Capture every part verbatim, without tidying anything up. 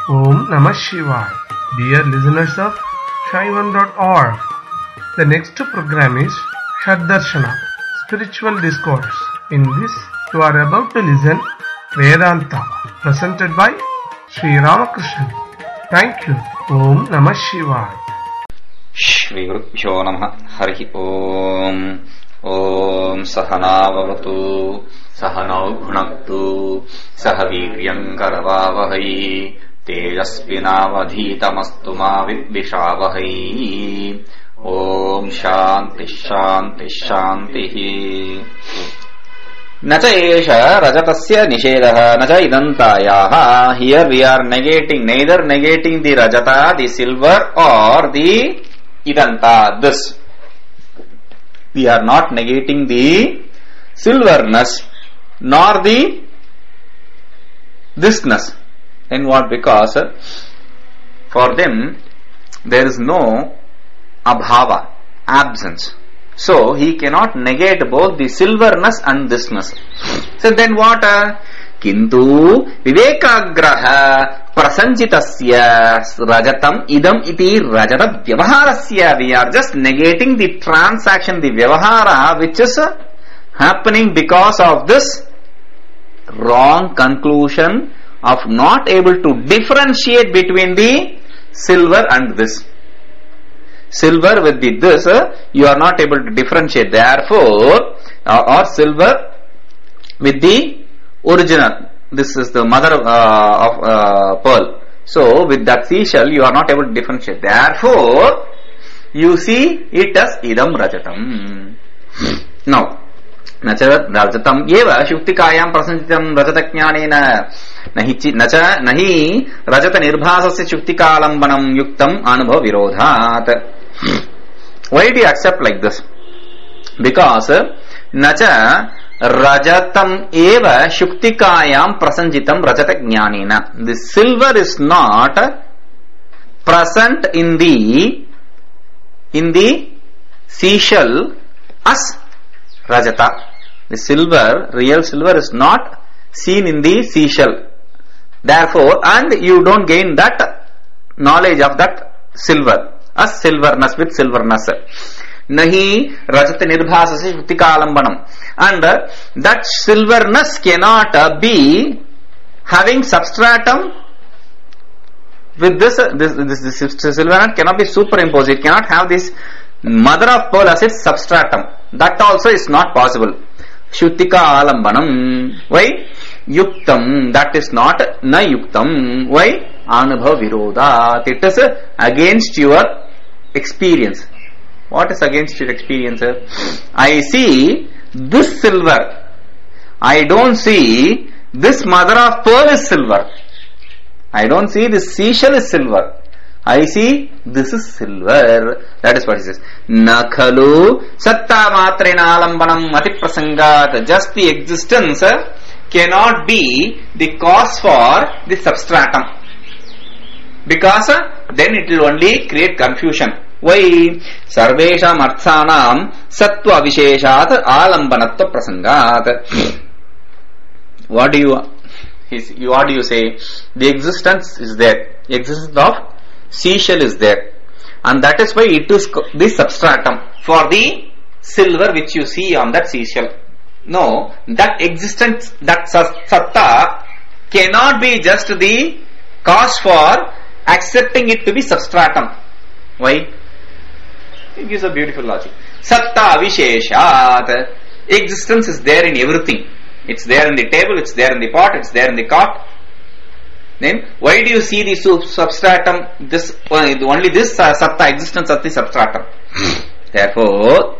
Om Namah Shivaya. Dear listeners of Shaivan dot org, the next program is Shaddarshana, Spiritual Discourse. In this, you are about to listen Vedanta, presented by Sri Ramakrishna. Thank you. Om Namah Shivaya. Shri Gurubhyo Namah. Hari Om. Om Sahana Bhavatu Sahanau Bhunaktu Sahaviryam Karavavahai Tejasvinavadhitamastu ma vidvishavahai. Om Shanti Shanti Shanti. Nacha esha rajatasya nishedaha nacha idantayaha. Here we are negating, neither negating the rajata, the silver, or the idanta, this. We are not negating the silverness nor the thisness. And what? Because for them there is no abhava, absence. So he cannot negate both the silverness and thisness. So then what? Kintu vivekagraha prasanjitasya rajatam idam iti rajata vyavaharasya. We are just negating the transaction, the vyavahara, which is happening because of this wrong conclusion of not able to differentiate between the silver and this. Silver with the this, you are not able to differentiate. Therefore, uh, or silver with the original. This is the mother uh, of uh, pearl. So, with that seashell, you are not able to differentiate. Therefore, you see it as idam rajatam. Now, nacha rajatam eva shuktikayam prasanjitam rajataknyanena nahi nacha nahi rajata nirbhasasya shuktikalambanam yuktam anubhava virodhat. Why do you accept like this? Because nacha rajatam eva shuktikayam prasanjitam rajata jnanena. The silver is not present in the in the seashell as rajata. The silver, real silver, is not seen in the seashell. Therefore, and you don't gain that knowledge of that silver as silverness with silverness. Nahi rajata nirbhasasya shuktikaalambanam. And that silverness cannot be having substratum with this, this, this, this silver cannot be superimposed. It cannot have this mother of pearl as its substratum. That also is not possible. Shuktikaalambanam. Why? Yuktam. That is not na yuktam. Why? Anubhava virodhat. It is against your experience. What is against your experience? I see this silver. I don't see this mother of pearl is silver. I don't see this seashell is silver. I see this is silver. That is what he says. Nakhalu satta matrena alambanam mati prasangat. Just the existence cannot be the cause for the substratum. Because then it will only create confusion. Why? Sarvesham arthanam sattva visheshat alambanatva prasangat. What do you, what do you say? The existence is there. The existence of seashell is there. And that is why it is the substratum for the silver which you see on that seashell. No, that existence, that satta cannot be just the cause for accepting it to be substratum. Why? It gives a beautiful logic. Satta visheshat. Existence is there in everything. It's there in the table, it's there in the pot, it's there in the cot. Then why do you see the substratum? This only this uh, satta existence of the substratum. Therefore,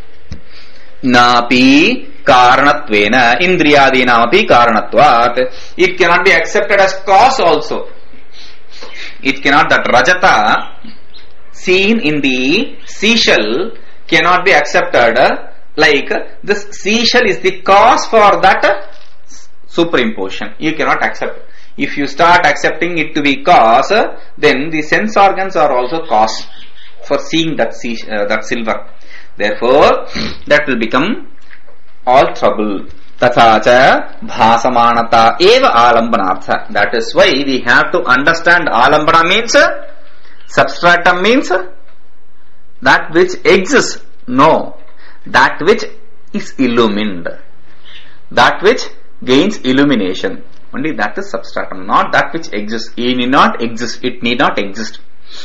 napi karanatvena indriyadinamapi karanatvat. It cannot be accepted as cause also. It cannot, that rajata seen in the seashell cannot be accepted like this seashell is the cause for that superimposition. You cannot accept. If you start accepting it to be cause, then the sense organs are also cause for seeing that sea, uh, that silver. Therefore, that will become all trouble. Tatha cha bhasamanata eva alambanartha. That is why we have to understand alambana means substratum means that which exists. No. That which is illumined. That which gains illumination. Only that is substratum. Not that which exists. It need not exist. It need not exist.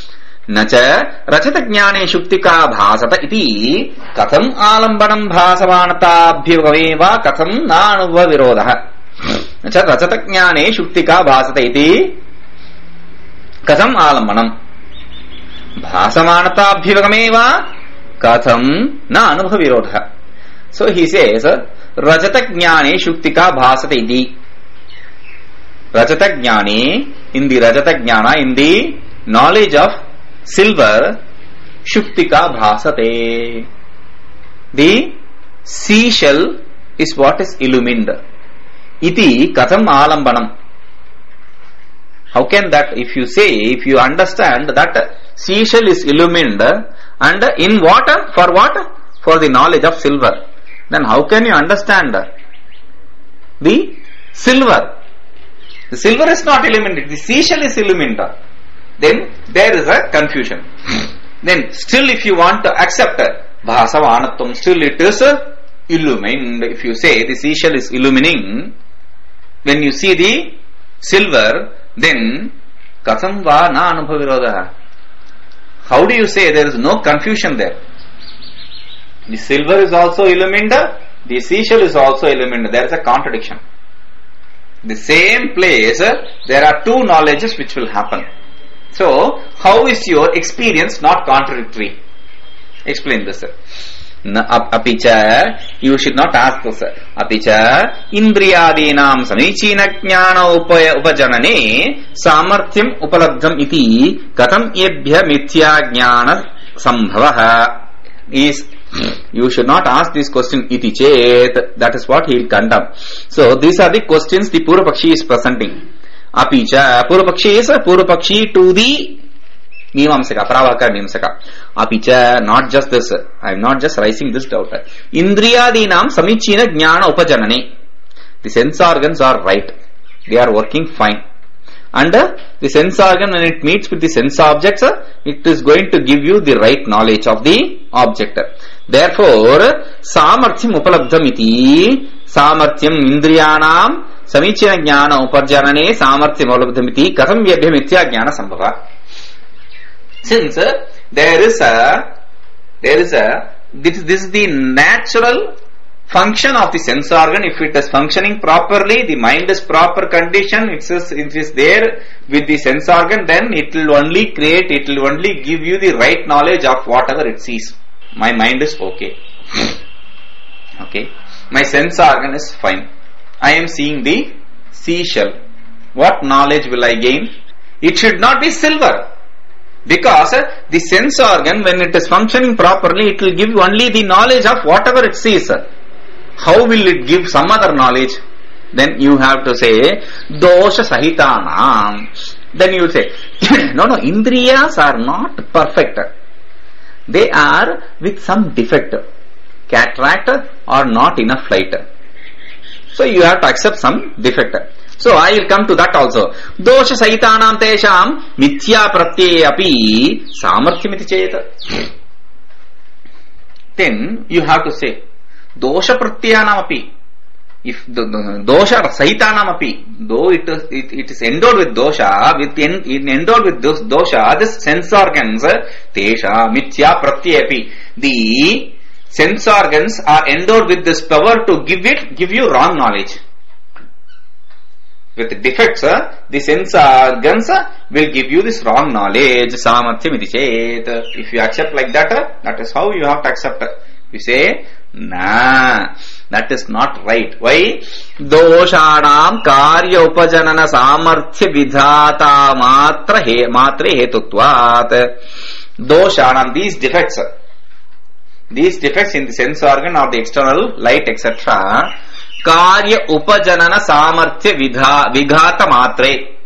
Nacha rachata jnane shuktika bhasata iti katham alambanam bhasavanata abhyavameva katham nanuva virodha. Nacha rachata jnane shuktika bhasata iti katham alambanam bhasavanata abhyavameva katham nanuva virodha. So he says rajata jnane shuktika bhasata iti. Rajata jnane, in the rajata jnana, in the knowledge of silver, shuktika bhasate. The seashell is what is illumined. Iti katham alambanam. How can that, if you say, if you understand that seashell is illumined, and in what? For what? For the knowledge of silver. Then how can you understand the silver? The silver is not illuminated, the seashell is illuminated. Then there is a confusion. Then still if you want to accept bhasavanatvam, still it is illumined. If you say the seashell is illumining, when you see the silver, then katham va na anubhavirodha. How do you say there is no confusion there? The silver is also illumined, the seashell is also illumined. There is a contradiction. The same place, there are two knowledges which will happen. So, how is your experience not contradictory? Explain this, sir. Apicha, you should not ask this, sir. Apicha, indriyadinam samichina jnana upajanane samarthyam upalabdham iti katham yebhya mithya jnana sambhavaha. Is you should not ask this question iti chet. That is what he will condemn. So these are the questions the Purvapakshi is presenting. Apicha, Purvapakshi is a Purvapakshi to the Mimamsaka, Pravaka Mimamsaka. Apicha, not just this. I am not just raising this doubt. Indriyadinam samichina jnana upajanane. The sense organs are right. They are working fine. And uh, the sense organ, when it meets with the sense objects, uh, it is going to give you the right knowledge of the object. Therefore, samarthyam upalabdham iti, samarthyam indriyanam samichina jnana uparjanane samarthyam upalabdham iti katham vyabhya mithya jnana sambhava. Since uh, there is a, there is a, this, this is the natural function of the sense organ. If it is functioning properly, the mind is proper condition, it is, it is there with the sense organ, then it will only create, it will only give you the right knowledge of whatever it sees. My mind is okay. Okay. My sense organ is fine. I am seeing the seashell. What knowledge will I gain? It should not be silver. Because uh, the sense organ, when it is functioning properly, it will give you only the knowledge of whatever it sees. How will it give some other knowledge? Then you have to say dosha sahitanam. Then you will say no, no, indriyas are not perfect. They are with some defect. Cataract or not enough light. So you have to accept some defect. So I will come to that also. Dosha sahitanam tesham mithya pratyaya api samarthyamiti chet. Then you have to say dosha pratyayanam api. If the, the dosha sahitanam api, though it is, it, it is endowed with dosha, with en, endowed with this dosha, this sense organs, tesha mithya pratyapi. The sense organs are endowed with this power to give it, give you wrong knowledge. With defects, the sense organs will give you this wrong knowledge. Samarthyamiti chet. If you accept like that, that is how you have to accept. You say, nah, that is not right. Why? Doshanam karya upajanana samarthya vidhata matra he matre hetutvat. Doshanam, these defects, these defects in the sense organ or the external light, et cetera, karya upajanana samarthya vidha vighata matre.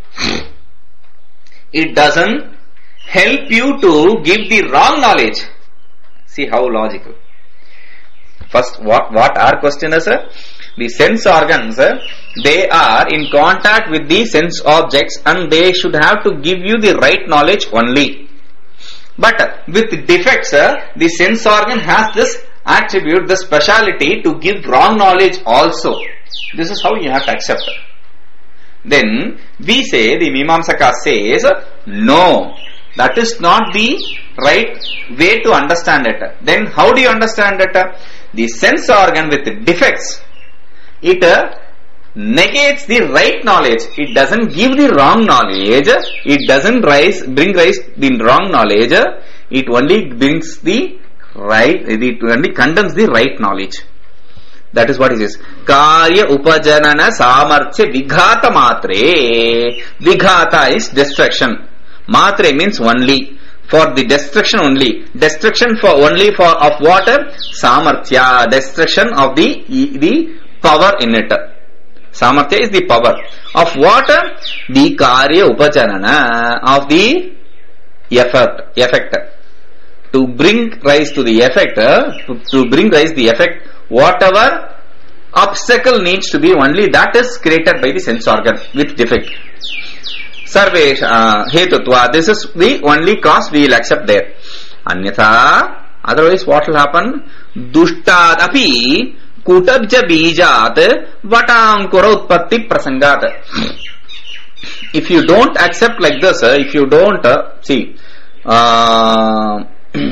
It doesn't help you to give the wrong knowledge. See how logical. First, what, what our question is? the sense organs, they are in contact with the sense objects and they should have to give you the right knowledge only. But with defects, the sense organ has this attribute, the speciality to give wrong knowledge also. This is how you have to accept. Then we say, the Mimamsaka says, no, that is not the right way to understand it. Then how do you understand it? The sense organ with defects, it negates the right knowledge. It doesn't give the wrong knowledge. It doesn't rise, bring rise the wrong knowledge. It only brings the right, it only condemns the right knowledge. That is what it says. Karya upajanana samarthya vighata matre. Vighata is destruction. Matre means only. For the destruction only. Destruction for only for of water. Samarthya. Destruction of the, the power in it. Samarthya is the power. Of water, the karya upajanana. Of the effect. Effect. To bring rise to the effect. To, to bring rise the effect. Whatever obstacle needs to be, only that is created by the sense organ with defect. Sarvesh uh, hetutva. This is the only cause we will accept there. Anyatha, otherwise what will happen? Dushtad api kutabja bijat vatankura utpatti prasangat. If you don't accept like this, if you don't uh, see uh,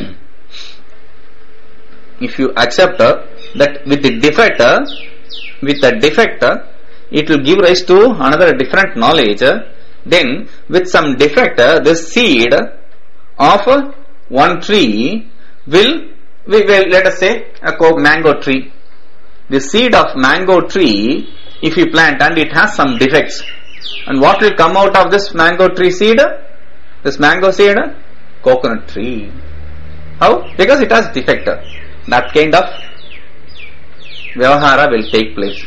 if you accept uh, that with the defect, uh, with the defect, uh, it will give rise to another different knowledge. Uh, then, with some defect, uh, the seed of uh, one tree will, we will let us say a mango tree. The seed of mango tree, if you plant and it has some defects, and what will come out of this mango tree seed? This mango seed, coconut tree. How? Because it has defect. That kind of vyavahara will take place.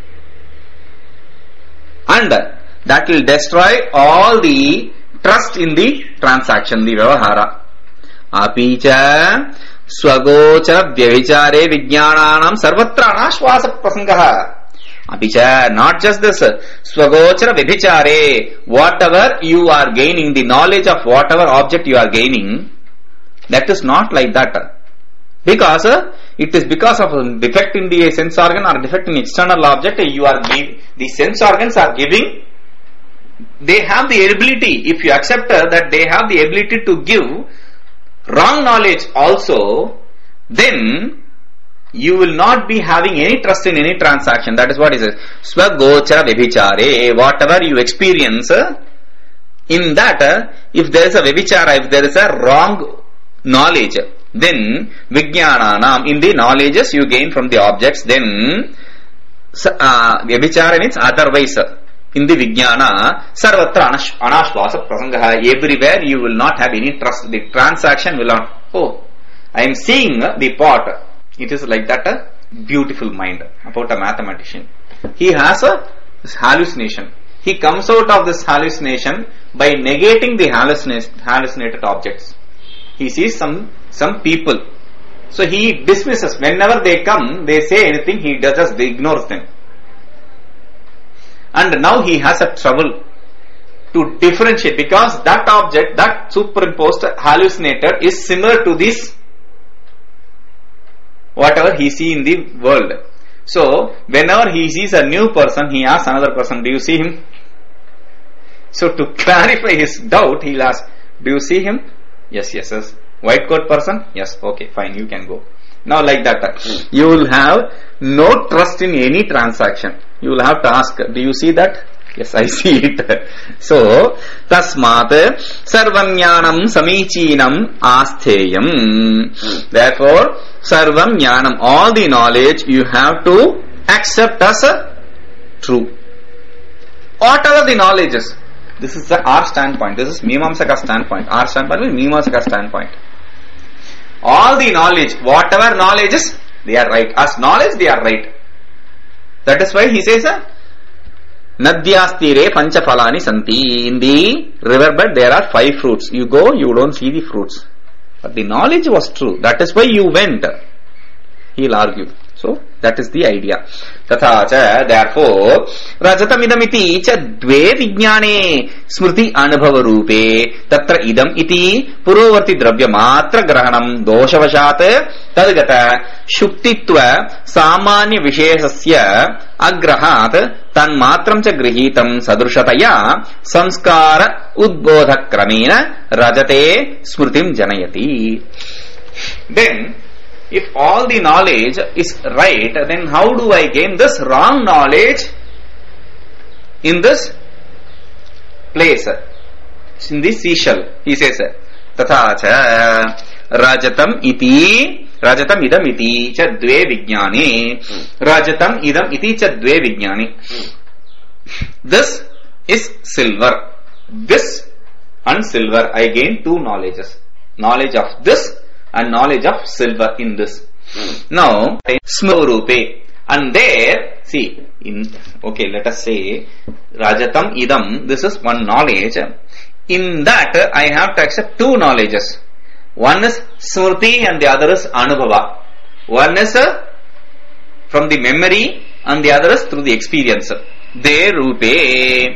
And that will destroy all the trust in the transaction, the vyavahara. Apicha swagochara vyavicare vijnananam sarvatra anashvasa prasangaha. Apicha, not just this, swagochara vyavicare, whatever you are gaining, the knowledge of whatever object you are gaining, that is not like that. Because uh, it is because of a defect in the sense organ or defect in external object, you are give, the sense organs are giving, they have the ability, if you accept uh, that they have the ability to give wrong knowledge also, then you will not be having any trust in any transaction. That is what it says. Swagochara vibhichare, whatever you experience, uh, in that, uh, if there is a vibhichara, if there is a wrong knowledge, then vijnananam, in the knowledges you gain from the objects, then uh, vibhichara means otherwise, in the vijnana sarvatra anashvasa prasangaha, everywhere you will not have any trust. The transaction will not, oh, I am seeing the pot. It is like that a beautiful mind about a mathematician. He has a this hallucination. He comes out of this hallucination by negating the hallucinated objects. He sees some some people. So he dismisses. Whenever they come, they say anything, he does just ignores them. And now he has a trouble to differentiate, because that object, that superimposed hallucinator is similar to this whatever he see in the world. So whenever he sees a new person, he asks another person, do you see him? So to clarify his doubt, he'll ask, do you see him? Yes, yes, yes. White coat person? Yes, okay, fine, you can go. Now like that, you will have no trust in any transaction. You will have to ask, do you see that? Yes, I see it. So, tasmat sarvam jnanam samichinam astheyam. Therefore, sarvam jnanam, all the knowledge you have to accept as a true. Whatever the knowledge is. This is the our standpoint. This is Mimamsaka standpoint. Our standpoint is Mimamsaka standpoint. All the knowledge, whatever knowledge is, they are right. As knowledge, they are right. That is why he says, Nadyastire pancha phalani santi. In the riverbed there are five fruits. You go, you don't see the fruits. But the knowledge was true. That is why you went. He will argue. So that is the idea. Tatha cha, therefore, rajatam idam iti cha dve vijnane smriti anubhava rupe tatra idam iti purovarti dravya matra grahanam doshavashat tadgata shuktitva samanya visheshasya agrahat tan matram cha grihitam sadrushataya samskara udbodha kramena rajate smritim janayati. Then if all the knowledge is right, then how do I gain this wrong knowledge in this place, in this seashell? He says, Tatha cha rajatam iti rajatam idam iti cha dve vijnani rajatam idam iti cha dve vijnani. This is silver. This and silver, I gain two knowledges. Knowledge of this and knowledge of silver in this. Now, smrurupe, and there, see, in, okay, let us say, rajatam idam, this is one knowledge. In that, I have to accept two knowledges. One is smriti and the other is anubhava. One is uh, from the memory and the other is through the experience. De rupe,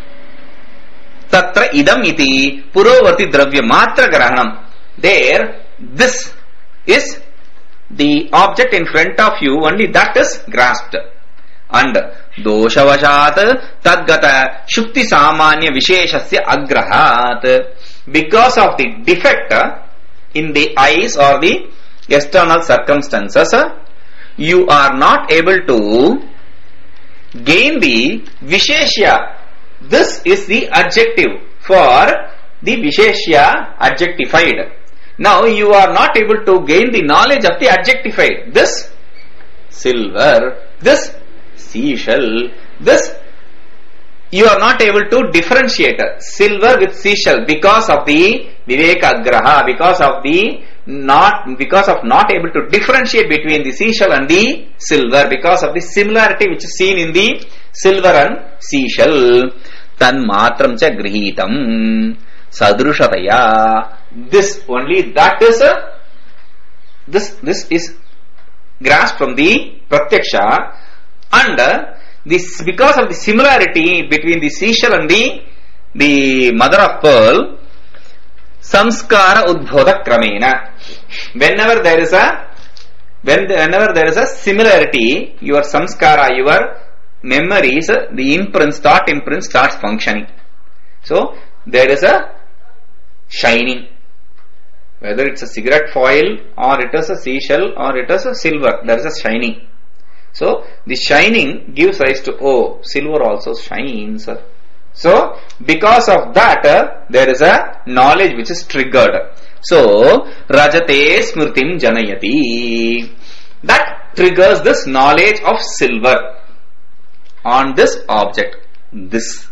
tatra idam iti purovarti dravya matra grahanam. There, this is the object in front of you, only that is grasped. And doshavashat tadgata shukti samanya visheshasya agrahat. Because of the defect in the eyes or the external circumstances, you are not able to gain the visheshya. This is the adjective for the visheshya adjectified. Now you are not able to gain the knowledge of the adjectified. This silver, this seashell, this you are not able to differentiate silver with seashell because of the viveka graha, because of the not because of not able to differentiate between the seashell and the silver, because of the similarity which is seen in the silver and seashell. Tan matram cha grihitam sadrushataya. This only that is a this this is grasped from the pratyaksha, and uh, this because of the similarity between the seashell and the the mother of pearl, samskara udbodha kramena. Whenever there is a when whenever there is a similarity, your samskara, your memories, the imprint, thought imprint starts functioning. So there is a shining. Whether it's a cigarette foil or it is a seashell or it is a silver, there is a shining. So the shining gives rise to, oh, silver also shines. So because of that, uh, there is a knowledge which is triggered. So rajate smritim janayati. That triggers this knowledge of silver on this object. This.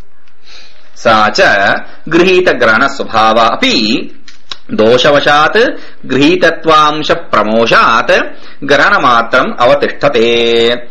Sacha grihita grana subhava api doshavashat grihitatvaamsha pramoshat grana matram avatishthate.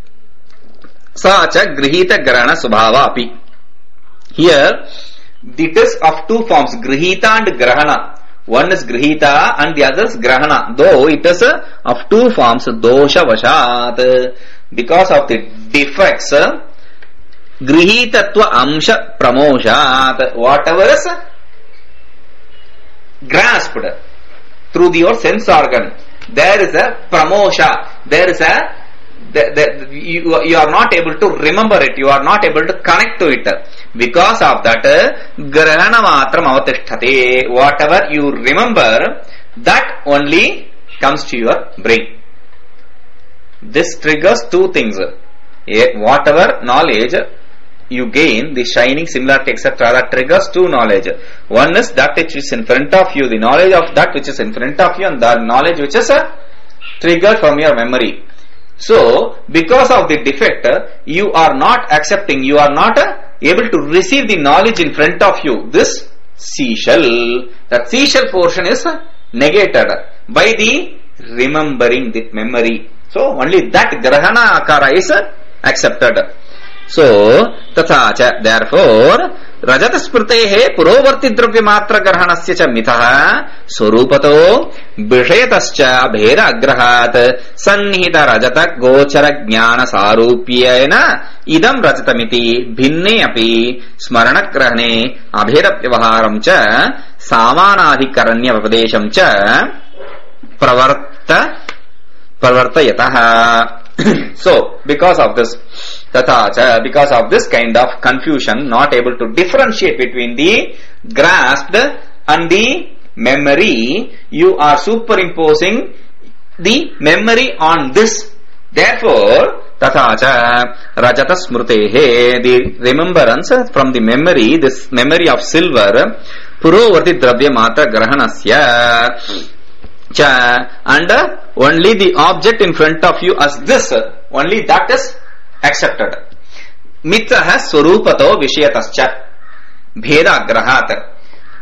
Sacha grihita grana subhava api. Here it is of two forms, grihita and grahana. One is grihita and the other is grahana, though it is of two forms, doshavashat, because of the defects. Grihitatva amsha pramoshat, whatever is grasped through your sense organ, there is a pramosha, there is a the, the, you, you are not able to remember it, you are not able to connect to it. Because of that, grahana matram avatishthate, whatever you remember, that only comes to your brain. This triggers two things. Whatever knowledge you gain, the shining, similarity, et cetera, that triggers two knowledge. One is that which is in front of you, the knowledge of that which is in front of you, and the knowledge which is a trigger from your memory. So, because of the defect, you are not accepting, you are not able to receive the knowledge in front of you. This seashell, that seashell portion is negated by the remembering, the memory. So, only that grahana akara is accepted. So, tatha cha, therefore, Rajata Smritehe Purovarti Dravya Matra Grahanasya cha Mitaha Swarupato Vishayatascha Bheda Agrahat Sannihita Rajata Gochara Jnana Sarupyena Idam Rajatamiti Bhinne Api Smarana Grahane Abheda Vyavaharam cha Samanadhikaranya Vapadesham cha Pravarta Pravartayataha. So, because of this, tatha, because of this kind of confusion, not able to differentiate between the grasped and the memory, you are superimposing the memory on this. Therefore, tatha, rajata smritehe, the remembrance from the memory, this memory of silver, purovarti dravya matra grahanasya, cha, and only the object in front of you as this, only that is accepted. Mitaha swarupato vishayatascha bheda grahat.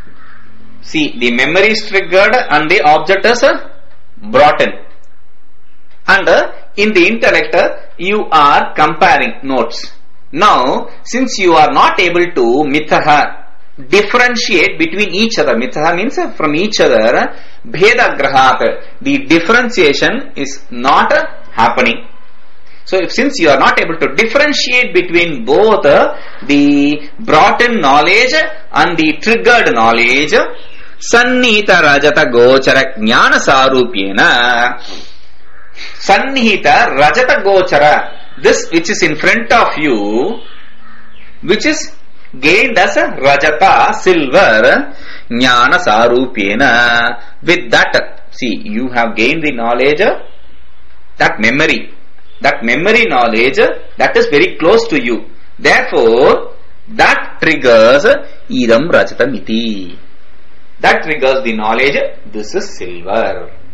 See, the memory is triggered and the object is brought in. And in the intellect, you are comparing notes. Now, since you are not able to mitaha, differentiate between each other, mitaha means from each other, bheda grahat, the differentiation is not happening. So, if, since you are not able to differentiate between both uh, the brought in knowledge and the triggered knowledge, sannihita rajata gochara jnana sarupyena, sannihita rajata gochara, this which is in front of you, which is gained as a rajata, silver, jnana sarupyena, with that, see, you have gained the knowledge, that memory, that memory knowledge, that is very close to you. Therefore, that triggers idam rajatamiti. That triggers the knowledge, this is silver.